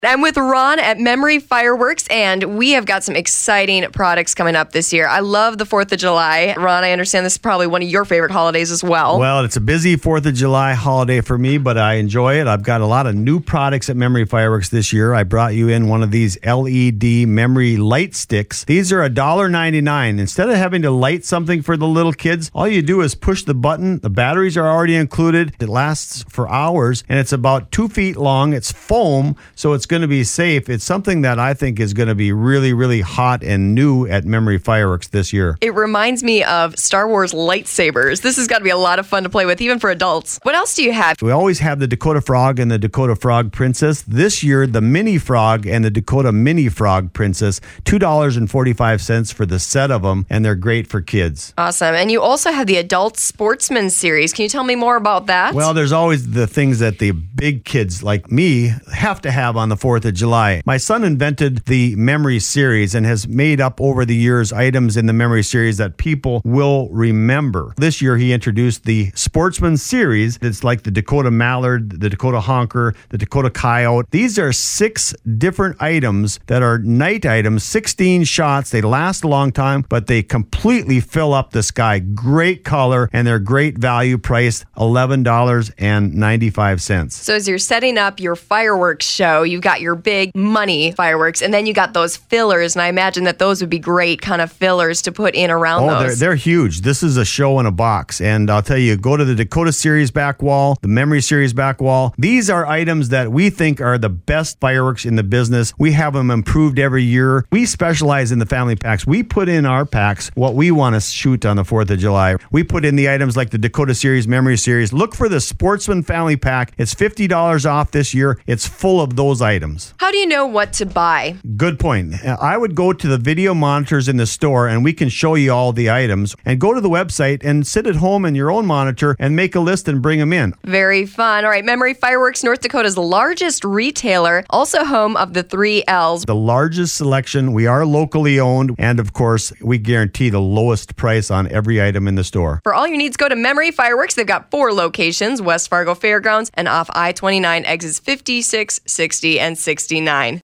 I'm with Ron at Memory Fireworks, and we have got some exciting products coming up this year. I love the 4th of July. Ron, I understand this is probably one of your favorite holidays as well. Well, it's a busy 4th of July holiday for me, but I enjoy it. I've got a lot of new products at Memory Fireworks this year. I brought you in one of these LED memory light sticks. These are $1.99. Instead of having to light something for the little kids, all you do is push the button. The batteries are already included. It lasts for hours, and it's about 2 feet long. It's foam, so it's going to be safe. It's something that I think is going to be really, really hot and new at Memory Fireworks this year. It reminds me of Star Wars lightsabers. This has got to be a lot of fun to play with, even for adults. What else do you have? We always have the Dakota Frog and the Dakota Frog Princess. This year, the Mini Frog and the Dakota Mini Frog Princess, $2.45 for the set of them, and they're great for kids. Awesome. And you also have the Adult Sportsman Series. Can you tell me more about that? Well, there's always the things that the big kids like me have to have on the 4th of July. My son invented the Memory Series and has made up over the years items in the Memory Series that people will remember. This year, he introduced the Sportsman Series. It's like the Dakota Mallard, the Dakota Honker, the Dakota Coyote. These are 6 different items that are night items, 16 shots. They last a long time, but they completely fill up the sky. Great color, and they're great value, priced $11.95. So as you're setting up your fireworks show, you've got your big money fireworks, and then you got those fillers, and I imagine that those would be great kind of fillers to put in around those. They're huge. This is a show in a box, and I'll tell you, go to the Dakota Series back wall, the Memory Series back wall. These are items that we think are the best fireworks in the business. We have them improved every year. We specialize in the family packs. We put in our packs what we want to shoot on the 4th of July. We put in the items like the Dakota Series, Memory Series. Look for the Sportsman Family Pack. It's $50 off this year. It's full of those items. How do you know what to buy? Good point. I would go to the video monitors in the store, and we can show you all the items, and go to the website and sit at home in your own monitor and make a list and bring them in. Very fun. All right, Memory Fireworks, North Dakota's largest retailer, also home of the 3 Ls. The largest selection. We are locally owned, and of course, we guarantee the lowest price on every item in the store. For all your needs, go to Memory Fireworks. They've got 4 locations, West Fargo Fairgrounds and off I-29 exits 56, 60, and 69.